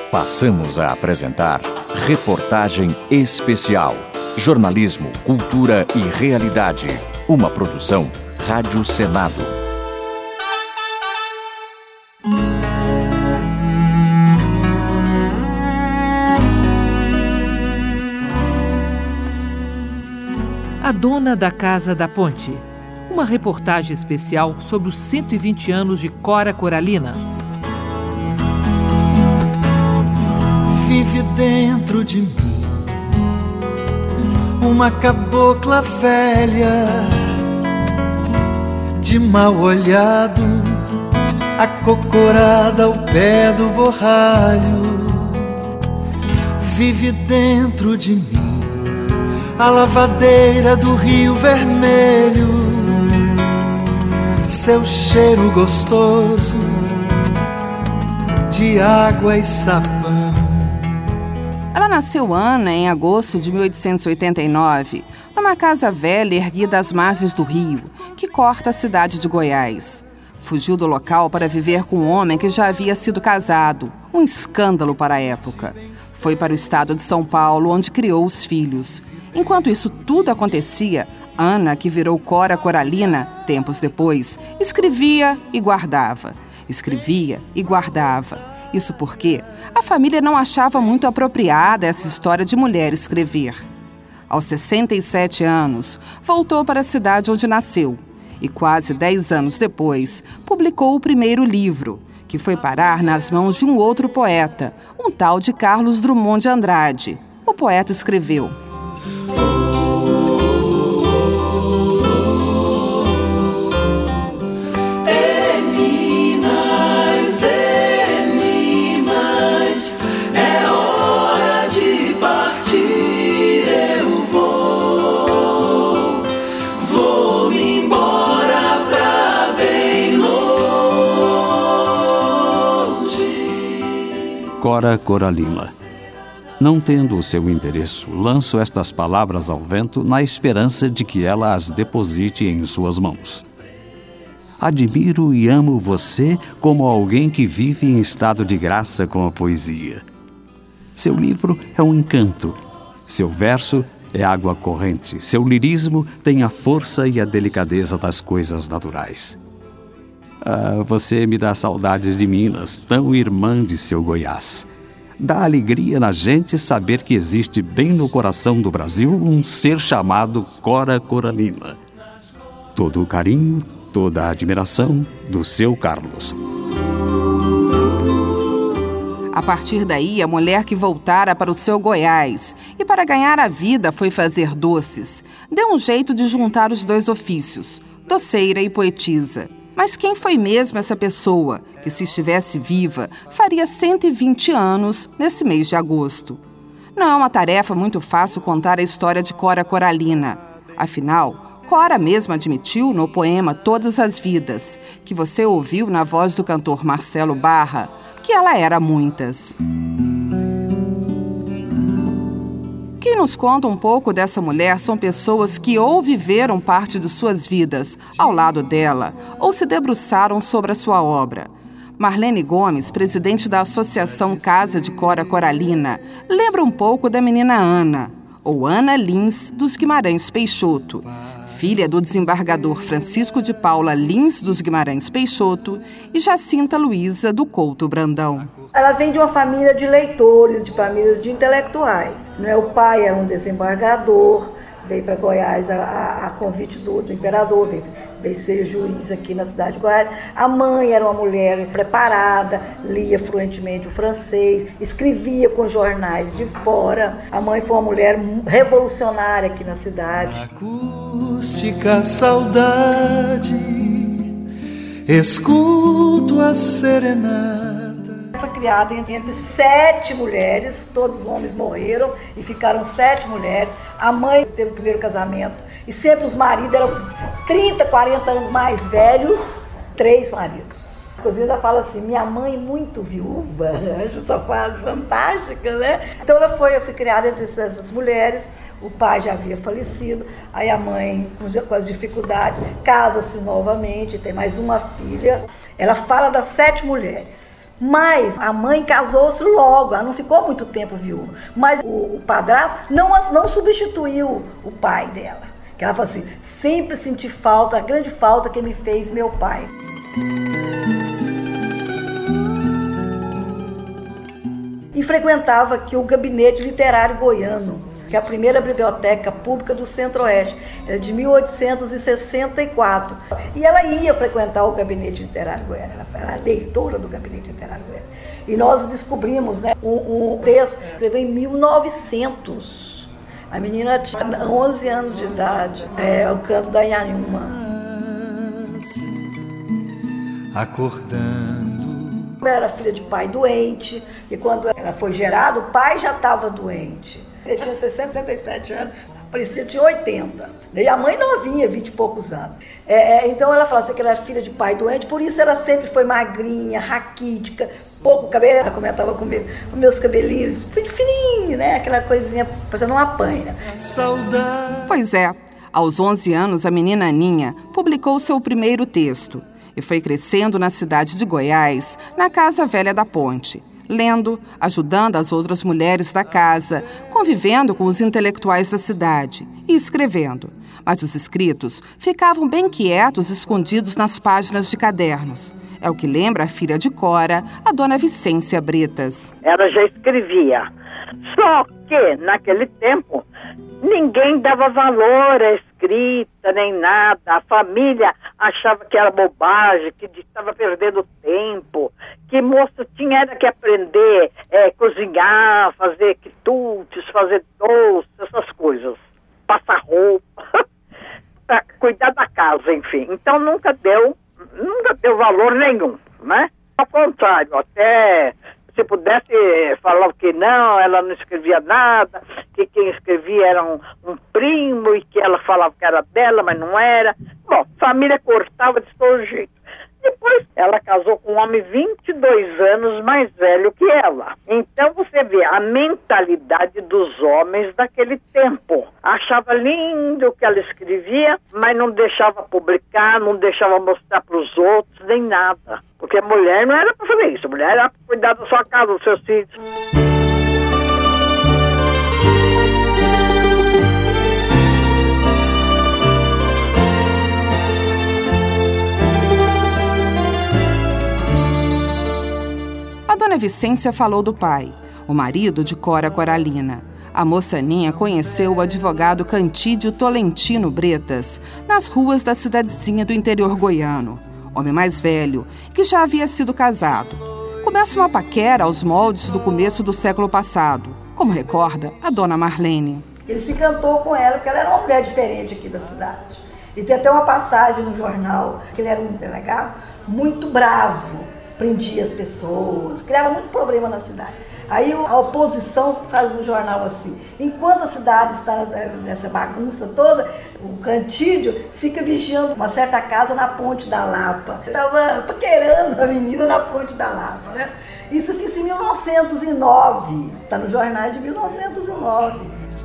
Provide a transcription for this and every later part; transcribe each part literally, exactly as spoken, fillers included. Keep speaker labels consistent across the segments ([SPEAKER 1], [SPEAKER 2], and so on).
[SPEAKER 1] Passamos a apresentar Reportagem Especial. Jornalismo, cultura e realidade. Uma produção Rádio Senado.
[SPEAKER 2] A Dona da Casa da Ponte. Uma reportagem especial sobre os cento e vinte anos de Cora Coralina.
[SPEAKER 3] Vive dentro de mim uma cabocla velha, de mal olhado, acocorada ao pé do borralho. Vive dentro de mim a lavadeira do Rio Vermelho, seu cheiro gostoso de água e sabão.
[SPEAKER 4] Ela nasceu Ana em agosto de mil oitocentos e oitenta e nove, numa casa velha erguida às margens do rio, que corta a cidade de Goiás. Fugiu do local para viver com um homem que já havia sido casado, um escândalo para a época. Foi para o estado de São Paulo, onde criou os filhos. Enquanto isso tudo acontecia, Ana, que virou Cora Coralina, tempos depois, escrevia e guardava. Escrevia e guardava. Isso porque a família não achava muito apropriada essa história de mulher escrever. Aos sessenta e sete anos, voltou para a cidade onde nasceu e, quase dez anos depois, publicou o primeiro livro, que foi parar nas mãos de um outro poeta, um tal de Carlos Drummond de Andrade. O poeta escreveu:
[SPEAKER 5] Cora Coralina. Não tendo o seu endereço, lanço estas palavras ao vento na esperança de que ela as deposite em suas mãos. Admiro e amo você como alguém que vive em estado de graça com a poesia. Seu livro é um encanto. Seu verso é água corrente. Seu lirismo tem a força e a delicadeza das coisas naturais. Ah, você me dá saudades de Minas, tão irmã de seu Goiás. Dá alegria na gente saber que existe bem no coração do Brasil um ser chamado Cora Coralina. Todo o carinho, toda a admiração do seu Carlos.
[SPEAKER 4] A partir daí, a mulher que voltara para o seu Goiás e para ganhar a vida foi fazer doces, deu um jeito de juntar os dois ofícios, doceira e poetisa. Mas quem foi mesmo essa pessoa que, se estivesse viva, faria cento e vinte anos nesse mês de agosto? Não é uma tarefa muito fácil contar a história de Cora Coralina. Afinal, Cora mesma admitiu no poema Todas as Vidas, que você ouviu na voz do cantor Marcelo Barra, que ela era muitas. Quem nos conta um pouco dessa mulher são pessoas que ou viveram parte de suas vidas ao lado dela ou se debruçaram sobre a sua obra. Marlene Gomes, presidente da Associação Casa de Cora Coralina, lembra um pouco da menina Ana, ou Ana Lins dos Guimarães Peixoto, filha do desembargador Francisco de Paula Lins dos Guimarães Peixoto e Jacinta Luiza do Couto Brandão.
[SPEAKER 6] Ela vem de uma família de leitores, de famílias de intelectuais. Não é? O pai era um desembargador, veio para Goiás a, a, a convite do, do imperador, veio, veio ser juiz aqui na cidade de Goiás. A mãe era uma mulher preparada, lia fluentemente o francês, escrevia com jornais de fora. A mãe foi uma mulher revolucionária aqui na cidade.
[SPEAKER 3] Acústica saudade, escuto a serenata.
[SPEAKER 6] Foi criada entre, entre sete mulheres, todos os homens morreram e ficaram sete mulheres. A mãe teve o primeiro casamento e sempre os maridos eram trinta, quarenta anos mais velhos, três maridos. Inclusive ela fala assim, minha mãe muito viúva, acho essa frase fantástica, né? Então ela foi, eu fui criada entre essas mulheres. O pai já havia falecido, aí a mãe, com as dificuldades, casa-se novamente, tem mais uma filha. Ela fala das sete mulheres. Mas a mãe casou-se logo, ela não ficou muito tempo viúva. Mas o, o padrasto não, não substituiu o pai dela. Que ela falou assim, sempre senti falta, a grande falta que me fez meu pai. E frequentava aqui o Gabinete Literário Goiano, que é a primeira biblioteca pública do Centro-Oeste, era de mil oitocentos e sessenta e quatro. E ela ia frequentar o Gabinete Literário Goiano, ela era leitora do Gabinete Literário Goiano. E nós descobrimos, né, um, um texto que escreveu em mil e novecentos. A menina tinha onze anos de idade, é o canto da Inhanhuma.
[SPEAKER 3] Acordando.
[SPEAKER 6] Ela era filha de pai doente, e quando ela foi gerada, o pai já estava doente. Ele tinha sessenta, sessenta e sete anos, parecia que tinha oitenta. E a mãe novinha, vinte e poucos anos. É, é, então ela fala assim, que ela era filha de pai doente, por isso ela sempre foi magrinha, raquítica, pouco cabelo. Ela comentava com, meu, com meus cabelinhos, muito fininho, né? Aquela coisinha, parecendo uma panha.
[SPEAKER 3] Saudade.
[SPEAKER 4] Pois é, aos onze anos, a menina Aninha publicou seu primeiro texto e foi crescendo na cidade de Goiás, na Casa Velha da Ponte, lendo, ajudando as outras mulheres da casa, convivendo com os intelectuais da cidade e escrevendo. Mas os escritos ficavam bem quietos, escondidos nas páginas de cadernos. É o que lembra a filha de Cora, a dona Vicência Bretas.
[SPEAKER 7] Ela já escrevia, só que naquele tempo ninguém dava valor à escrita nem nada. A família achava que era bobagem, que estava perdendo tempo, que moça tinha era que aprender é, cozinhar, fazer quitutes, fazer doces, essas coisas, passar roupa, para cuidar da casa, enfim. Então nunca deu, nunca deu valor nenhum, né? Ao contrário, até se pudesse falar que não, ela não escrevia nada, que quem escrevia era um, um primo e que ela falava que era dela, mas não era. Bom, família cortava de todo jeito. Depois ela casou com um homem vinte e dois anos mais velho que ela. Então você vê a mentalidade dos homens daquele tempo. Achava lindo o que ela escrevia, mas não deixava publicar, não deixava mostrar para os outros, nem nada. Porque a mulher não era para fazer isso, a mulher era para cuidar da sua casa, dos seus filhos.
[SPEAKER 4] A dona Vicência falou do pai, o marido de Cora Coralina. A moça Aninha conheceu o advogado Cantídio Tolentino Bretas nas ruas da cidadezinha do interior goiano. Homem mais velho, que já havia sido casado. Começa uma paquera aos moldes do começo do século passado, como recorda a dona Marlene.
[SPEAKER 6] Ele se encantou com ela, porque ela era uma mulher diferente aqui da cidade. E tem até uma passagem no jornal, que ele era um delegado muito bravo, prendia as pessoas, criava muito problema na cidade. Aí a oposição faz no jornal assim, enquanto a cidade está nessa bagunça toda, o Cantídio fica vigiando uma certa casa na Ponte da Lapa. Estava paquerando a menina na Ponte da Lapa, né? Isso fiz em mil novecentos e nove, está no jornal de mil novecentos e nove.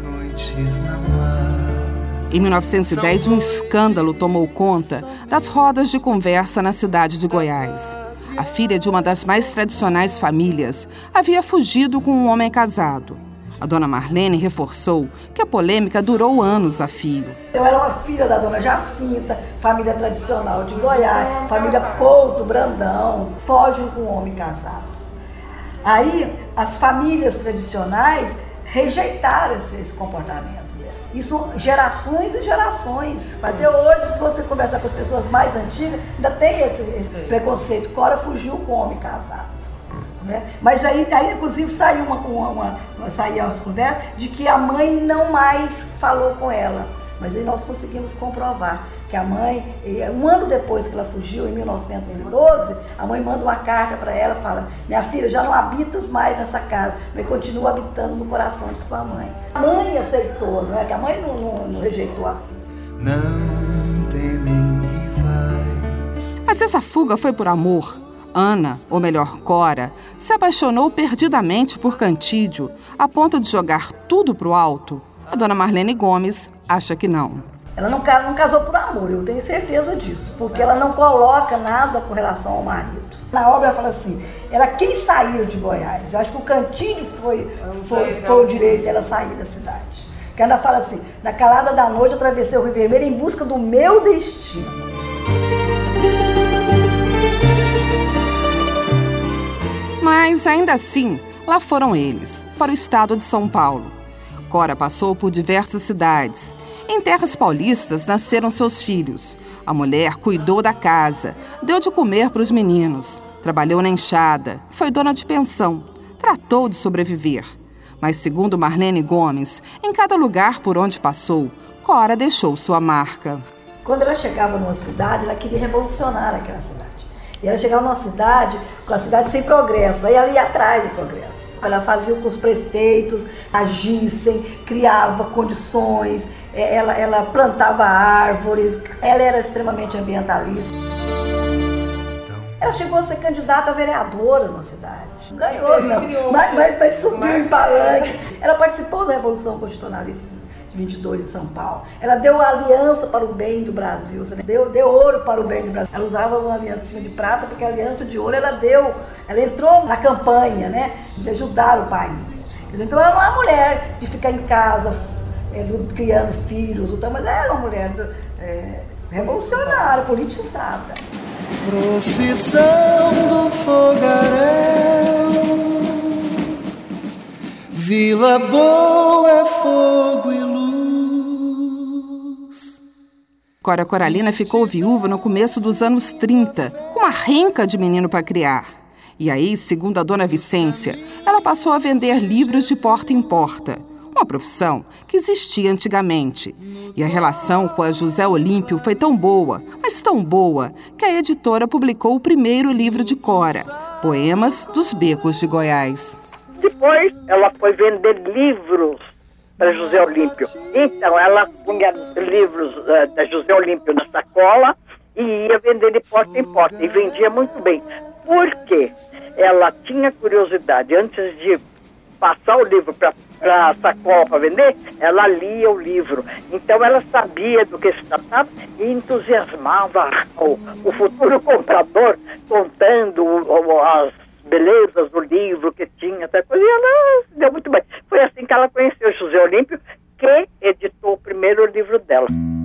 [SPEAKER 4] Em mil novecentos e dez, um escândalo tomou conta das rodas de conversa na cidade de Goiás. A filha de uma das mais tradicionais famílias havia fugido com um homem casado. A dona Marlene reforçou que a polêmica durou anos a fio.
[SPEAKER 6] Eu era uma filha da dona Jacinta, família tradicional de Goiás, família Couto, Brandão, fogem com um homem casado. Aí as famílias tradicionais rejeitaram esse comportamento. Isso gerações e gerações. Até hoje, se você conversar com as pessoas mais antigas, ainda tem esse, esse preconceito. Cora fugiu com homem casado. Né? Mas aí, aí, inclusive, saiu uma, uma, uma, saiu as conversas de que a mãe não mais falou com ela. Mas aí nós conseguimos comprovar que a mãe, um ano depois que ela fugiu, em mil novecentos e doze, a mãe manda uma carta para ela e fala: minha filha, já não habitas mais nessa casa, mas continua habitando no coração de sua mãe. A mãe aceitou, não é? Que a mãe não, não, não rejeitou a filha.
[SPEAKER 3] Não temem rivais.
[SPEAKER 4] Mas essa fuga foi por amor. Ana, ou melhor, Cora, se apaixonou perdidamente por Cantídio, a ponto de jogar tudo pro alto. A dona Marlene Gomes acha que não.
[SPEAKER 6] Ela não, não casou por amor, eu tenho certeza disso, porque ela não coloca nada com relação ao marido. Na obra ela fala assim: era quem saiu de Goiás. Eu acho que o Cantilho foi, foi, foi o direito dela sair da cidade. Que ela fala assim, na calada da noite eu atravessei o Rio Vermelho em busca do meu destino.
[SPEAKER 4] Mas, ainda assim, lá foram eles, para o estado de São Paulo. Cora passou por diversas cidades. Em terras paulistas nasceram seus filhos. A mulher cuidou da casa, deu de comer para os meninos, trabalhou na enxada, foi dona de pensão, tratou de sobreviver. Mas, segundo Marlene Gomes, em cada lugar por onde passou, Cora deixou sua marca.
[SPEAKER 6] Quando ela chegava numa cidade, ela queria revolucionar aquela cidade. E ela chegava numa cidade, com a cidade sem progresso, aí ela ia atrás do progresso. Ela fazia com que os prefeitos agissem, criava condições, ela, ela plantava árvores, ela era extremamente ambientalista. Ela chegou a ser candidata a vereadora na cidade. Ganhou, não, mas, mas, mas subiu em palanque. Ela participou da Revolução Constitucionalista de vinte e dois em São Paulo. Ela deu aliança para o bem do Brasil, deu, deu ouro para o bem do Brasil. Ela usava uma aliança de prata, porque a aliança de ouro ela deu, ela entrou na campanha, né, de ajudar o país. Então ela não era uma mulher de ficar em casa, é, criando filhos, mas ela era uma mulher é, revolucionária, politizada.
[SPEAKER 3] Procissão do fogaréu, Vila Boa é fogo e luz.
[SPEAKER 4] Cora Coralina ficou viúva no começo dos anos trinta, com uma renca de menino para criar. E aí, segundo a dona Vicência, ela passou a vender livros de porta em porta, uma profissão que existia antigamente. E a relação com a José Olímpio foi tão boa, mas tão boa, que a editora publicou o primeiro livro de Cora, Poemas dos Becos de Goiás.
[SPEAKER 7] Depois, ela foi vender livros para José Olímpio. Então, ela punha livros uh, da José Olímpio na sacola e ia vender de porta em porta. E vendia muito bem. Por quê? Ela tinha curiosidade. Antes de passar o livro para a sacola para vender, ela lia o livro. Então, ela sabia do que se tratava e entusiasmava o, o futuro comprador, contando o, o, as belezas do livro que tinha, até coisa, e ela se deu muito bem. Foi assim que ela conheceu José Olímpio, que editou o primeiro livro dela.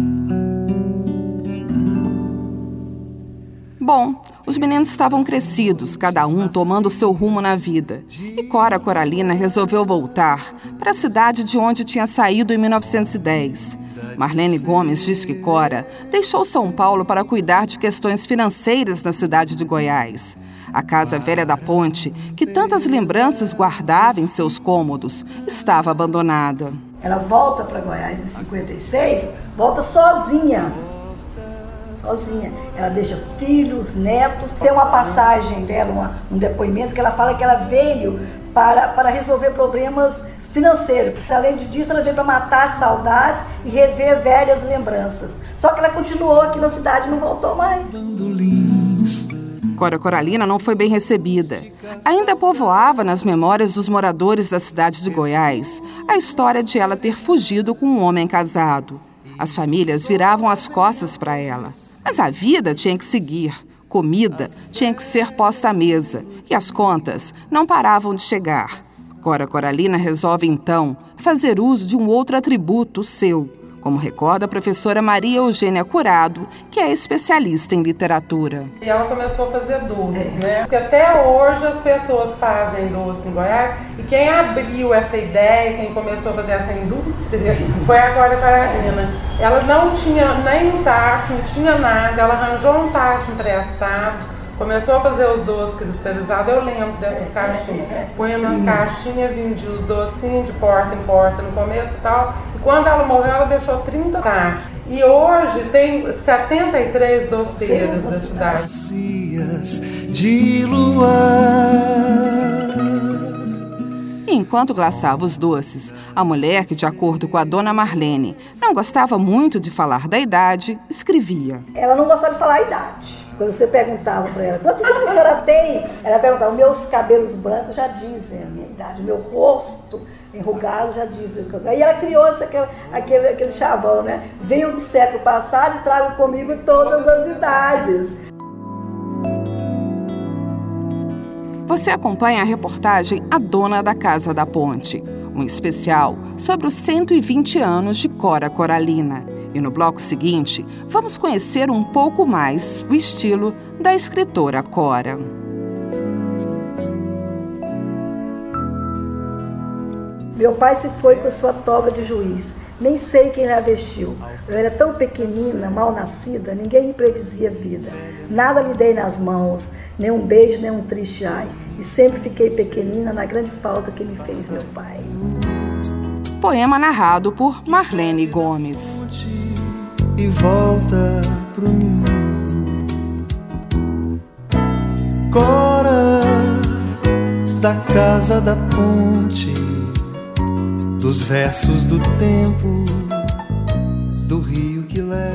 [SPEAKER 4] Bom, os meninos estavam crescidos, cada um tomando seu rumo na vida. E Cora Coralina resolveu voltar para a cidade de onde tinha saído em mil novecentos e dez. Marlene Gomes diz que Cora deixou São Paulo para cuidar de questões financeiras na cidade de Goiás. A casa velha da Ponte, que tantas lembranças guardava em seus cômodos, estava abandonada.
[SPEAKER 6] Ela volta para Goiás em cinquenta e seis, volta sozinha. Sozinha. Ela deixa filhos, netos. Tem uma passagem dela, uma, um depoimento, que ela fala que ela veio para, para resolver problemas financeiros. Além disso, ela veio para matar saudades e rever velhas lembranças. Só que ela continuou aqui na cidade e não voltou mais.
[SPEAKER 4] Cora Coralina não foi bem recebida. Ainda povoava nas memórias dos moradores da cidade de Goiás a história de ela ter fugido com um homem casado. As famílias viravam as costas para ela. Mas a vida tinha que seguir. Comida tinha que ser posta à mesa. E as contas não paravam de chegar. Cora Coralina resolve, então, fazer uso de um outro atributo seu, como recorda a professora Maria Eugênia Curado, que é especialista em literatura.
[SPEAKER 8] E ela começou a fazer doce, né? Porque até hoje as pessoas fazem doce em Goiás, e quem abriu essa ideia, quem começou a fazer essa indústria, foi a Cora Coralina. Ela não tinha nem um tacho, não tinha nada, ela arranjou um tacho emprestado, começou a fazer os doces cristalizados, eu lembro dessas caixinhas. Punha nas caixinhas, vendia os docinhos de porta em porta no começo e tal. E quando ela morreu, ela deixou trinta caixas. E hoje tem setenta e três doceiras da cidade.
[SPEAKER 3] De luar.
[SPEAKER 4] E enquanto glaçava os doces, a mulher, que de acordo com a dona Marlene, não gostava muito de falar da idade, escrevia.
[SPEAKER 6] Ela não gostava de falar a idade. Quando você perguntava para ela, quantos anos a senhora tem? Ela perguntava, meus cabelos brancos já dizem a minha idade, meu rosto enrugado já dizem. Aí ela criou esse, aquele, aquele, aquele chavão, né? Venho do século passado e trago comigo todas as idades.
[SPEAKER 4] Você acompanha a reportagem A Dona da Casa da Ponte, um especial sobre os cento e vinte anos de Cora Coralina. E no bloco seguinte, vamos conhecer um pouco mais o estilo da escritora Cora.
[SPEAKER 6] Meu pai se foi com sua toga de juiz. Nem sei quem a vestiu. Eu era tão pequenina, mal nascida, ninguém me predizia vida. Nada lhe dei nas mãos, nem um beijo, nem um triste ai. E sempre fiquei pequenina na grande falta que me fez meu pai.
[SPEAKER 4] Poema narrado por Marlene Gomes.
[SPEAKER 3] E volta pro ninho. Cora da casa da ponte, dos versos do tempo, do rio que leva